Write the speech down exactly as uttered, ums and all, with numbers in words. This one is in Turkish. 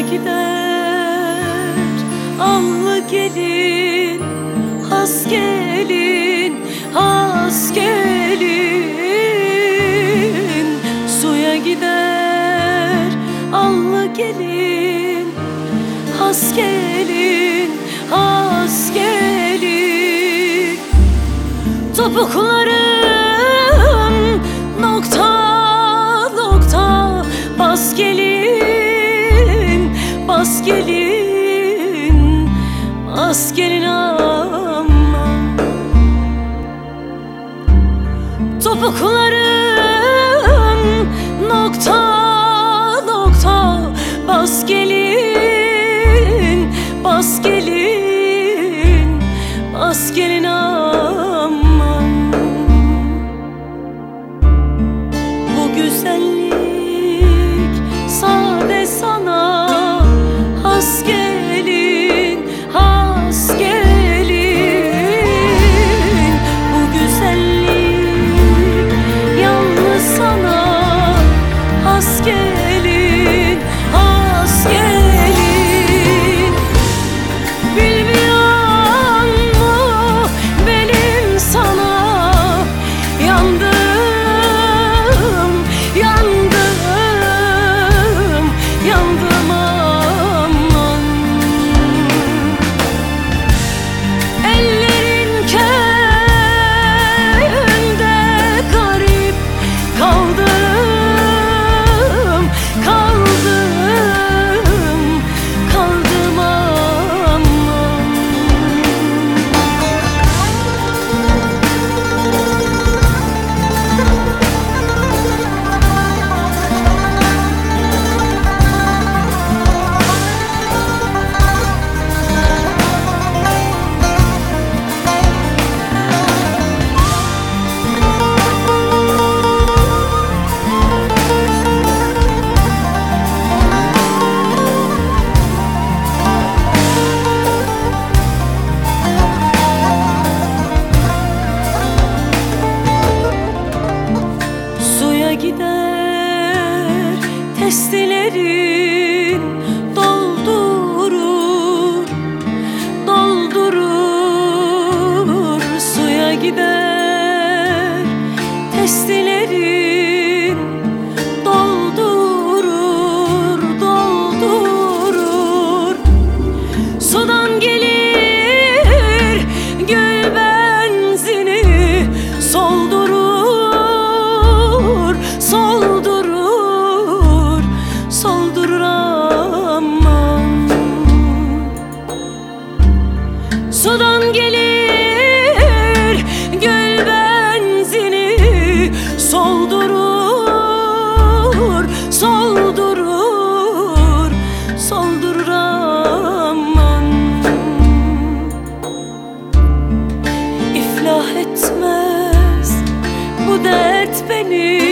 gider allı gelin, has gelin, has gelin. Suya gider allı gelin, has gelin, has gelin. Topukların nokta nokta, bas gelin, bas gelin, bas gelin aman. Topukların nokta nokta, bas gelin, bas gelin, bas gelin aman. Bu güzellik sade sana has gelin, has gelin. Bu güzellik yalnız sana has gelin, has gelin. Bilmiyor mu benim sana yandım, yandım, yandım aman. Ellerin köyünde garip kaldım, kaldım, kaldım aman. Suya gider testilerin, doldurur, doldurur. Suya gider testilerin, doldurur, doldurur. Sudan gelir gül benzini, soldurur, soldurur, soldurur aman. Sudan gelir gül benzini, soldurur, soldurur, soldurur aman. İflah etmez bu dert beni,